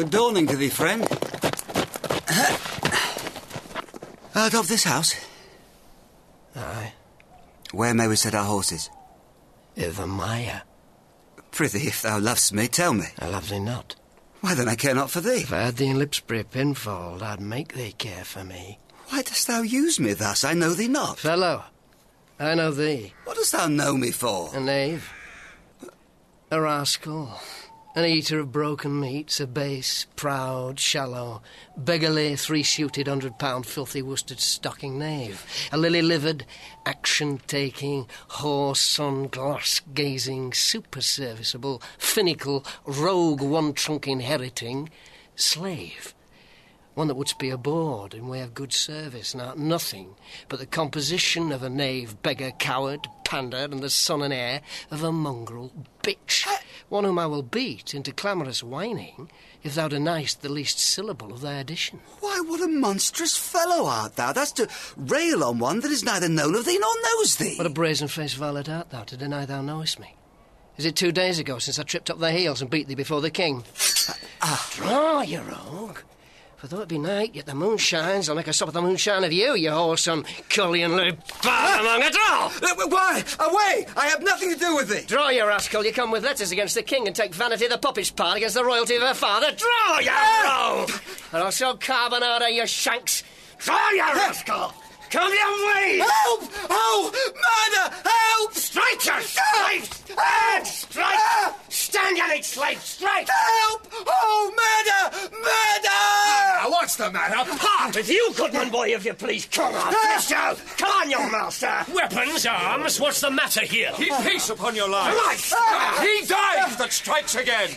Good dawning to thee, friend. Art of this house? Aye. Where may we set our horses? I' the mire. Prithee, if thou lovest me, tell me. I love thee not. Why then I care not for thee. If I had thee in Lipsbury pinfold, I'd make thee care for me. Why dost thou use me thus? I know thee not. Fellow, I know thee. What dost thou know me for? A knave. A rascal. An eater of broken meats, a base, proud, shallow, beggarly, three-suited, 100-pound filthy worsted stocking knave. A lily-livered, action-taking, whore-son, glass-gazing, super-serviceable, finical, rogue, one-trunk inheriting slave. One that wouldst be aboard in way of good service, nothing but the composition of a knave, beggar, coward, pander, and the son and heir of a mongrel bitch. One whom I will beat into clamorous whining if thou deniest the least syllable of thy addition. Why, what a monstrous fellow art thou! That's to rail on one that is neither known of thee nor knows thee. What a brazen-faced varlet art thou to deny thou knowest me? Is it 2 days ago since I tripped up thy heels and beat thee before the king? Draw, you rogue! For though it be night, yet the moon shines. I'll make a stop at the moonshine of you, you wholesome cullionly bad among it all! Why? Away! I have nothing to do with thee! Draw, you rascal. You come with letters against the king and take Vanity the puppet's part against the royalty of her father. Draw, you rogue! And also Carbonada, you shanks. Draw, you rascal! Come your way! Help! Oh! Murder! Help! Strike, you slave! Strike! Stand, you slave! Strike! Help! Oh, murder! Murder! What's the matter? Part with you, goodman boy, if you please. Come on, Mister! Come on, young master! Weapons, arms, what's the matter here? Keep peace upon your lives. Right! He dies that strikes again.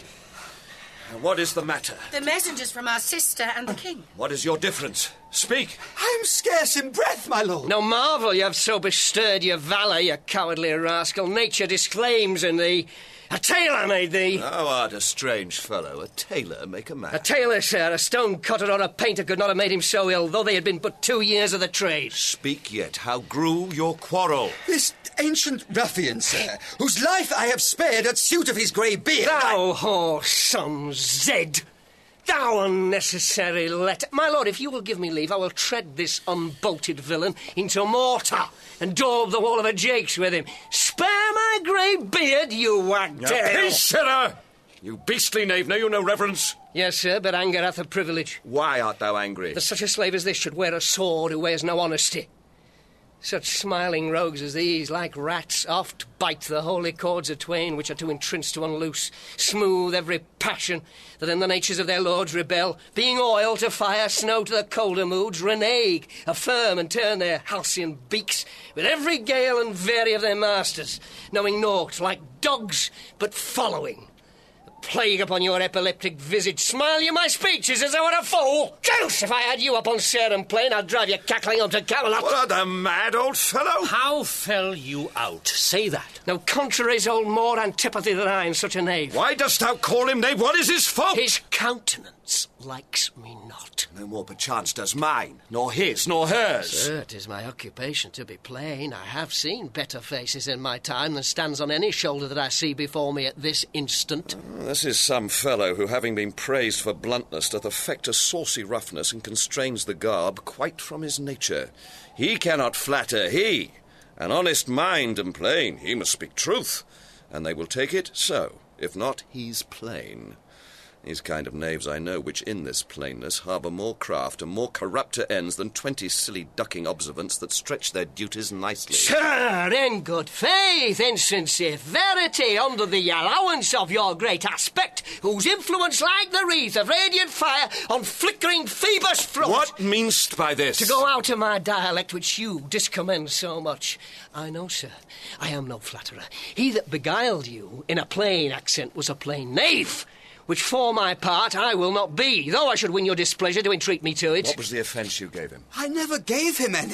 What is the matter? The messengers from our sister and the king. What is your difference? Speak. I am scarce in breath, my lord. No marvel you have so bestirred your valour, you cowardly rascal. Nature disclaims in thee. A tailor made thee. Thou art a strange fellow. A tailor make a man. A tailor, sir, a stone cutter or a painter could not have made him so ill, though they had been but 2 years of the trade. Speak yet. How grew your quarrel? This ancient ruffian, sir, whose life I have spared at suit of his grey beard. Thou whoreson Zed! Thou unnecessary My lord, if you will give me leave, I will tread this unbolted villain into mortar and daub the wall of a jakes with him. Spare my grey beard, you wagtail! Peace, sirrah! You beastly knave, know you no reverence? Yes, sir, but anger hath a privilege. Why art thou angry? That such a slave as this should wear a sword who wears no honesty. Such smiling rogues as these, like rats, oft bite the holy cords of twain, which are too entrenched to unloose, smooth every passion, that in the natures of their lords rebel, being oil to fire, snow to the colder moods, renege, affirm and turn their halcyon beaks with every gale and vary of their masters, knowing naught, like dogs, but following. Plague upon your epileptic visage. Smile you my speeches as I were a fool. Goose, if I had you upon Sarum Plain, I'd drive you cackling up to Camelot. What, art thou mad, old fellow? How fell you out? Say that. No contraries hold more antipathy than I in such a knave. Why dost thou call him knave? What is his fault? His countenance likes me not. No more perchance does mine, nor his, nor hers. Sir, 'tis my occupation to be plain. I have seen better faces in my time than stands on any shoulder that I see before me at this instant. This is some fellow who, having been praised for bluntness, doth affect a saucy roughness and constrains the garb quite from his nature. He cannot flatter, he. An honest mind and plain, he must speak truth, and they will take it so. If not, he's plain. These kind of knaves I know, which in this plainness harbour more craft and more corrupter ends than 20 silly ducking observants that stretch their duties nicely. Sir, in good faith, in sincere verity, under the allowance of your great aspect, whose influence like the wreath of radiant fire on flickering Phoebus' front. What mean'st by this? To go out of my dialect, which you discommend so much. I know, sir, I am no flatterer. He that beguiled you in a plain accent was a plain knave, which for my part I will not be, though I should win your displeasure to entreat me to it. What was the offence you gave him? I never gave him any.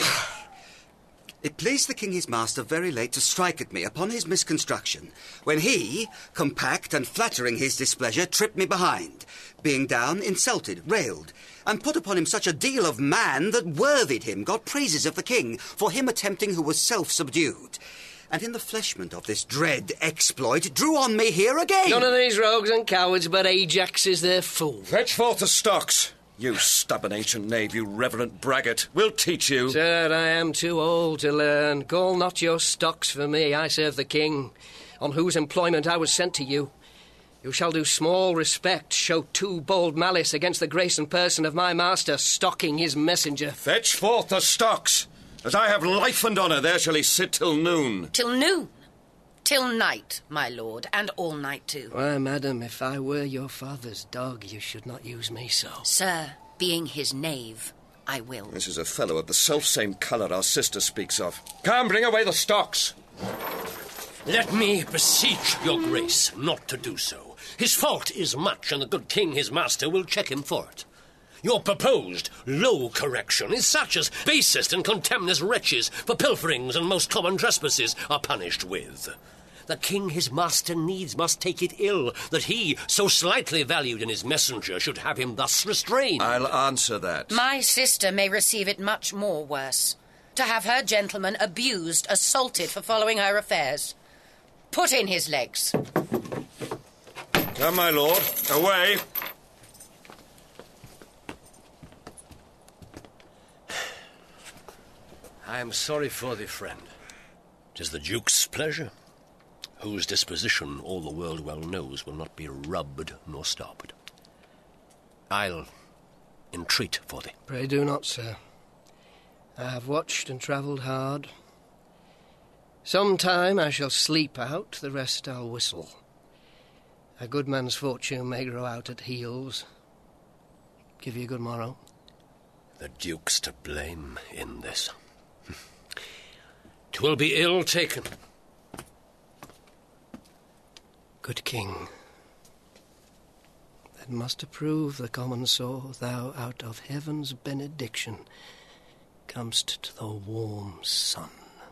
It pleased the king his master very late to strike at me upon his misconstruction, when he, compact and flattering his displeasure, tripped me behind, being down, insulted, railed, and put upon him such a deal of man that worthied him got praises of the king for him attempting who was self-subdued. and in the fleshment of this dread exploit drew on me here again. None of these rogues and cowards but Ajax is their fool. Fetch forth the stocks. You stubborn ancient knave, you reverent braggart. We'll teach you. Sir, I am too old to learn. Call not your stocks for me. I serve the king, on whose employment I was sent to you. You shall do small respect, show too bold malice against the grace and person of my master, stocking his messenger. Fetch forth the stocks. As I have life and honour, there shall he sit till noon. Till noon? Till night, my lord, and all night too. Why, madam, if I were your father's dog, you should not use me so. Sir, being his knave, I will. This is a fellow of the self-same colour our sister speaks of. Come, bring away the stocks. Let me beseech your grace not to do so. His fault is much, and the good king, his master, will check him for it. Your proposed low correction is such as basest and contemnous wretches for pilferings and most common trespasses are punished with. The king, his master, needs must take it ill that he, so slightly valued in his messenger, should have him thus restrained. I'll answer that. My sister may receive it much more worse. To have her gentleman abused, assaulted for following her affairs. Put in his legs. Come, my lord. Away. I am sorry for thee, friend. 'Tis the Duke's pleasure, whose disposition all the world well knows will not be rubbed nor stopped. I'll entreat for thee. Pray do not, sir. I have watched and travelled hard. Some time I shall sleep out, the rest I'll whistle. A good man's fortune may grow out at heels. Give you good morrow. The Duke's to blame in this. 'Twill be ill taken. Good king, that must approve the common saw, thou out of heaven's benediction comest to the warm sun.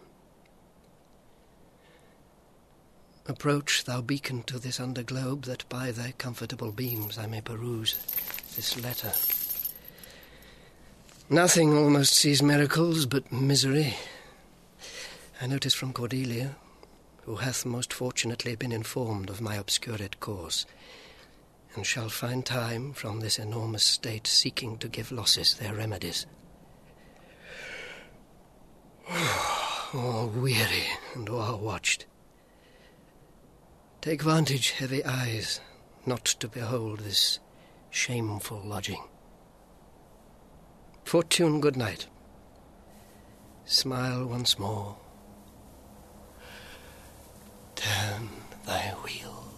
Approach, thou beacon, to this underglobe, that by thy comfortable beams I may peruse this letter. Nothing almost sees miracles but misery. I notice from Cordelia, who hath most fortunately been informed of my obscured course, and shall find time from this enormous state seeking to give losses their remedies. All weary and o'erwatched. Take vantage, heavy eyes, not to behold this shameful lodging. Fortune, good night. Smile once more. Turn thy wheel.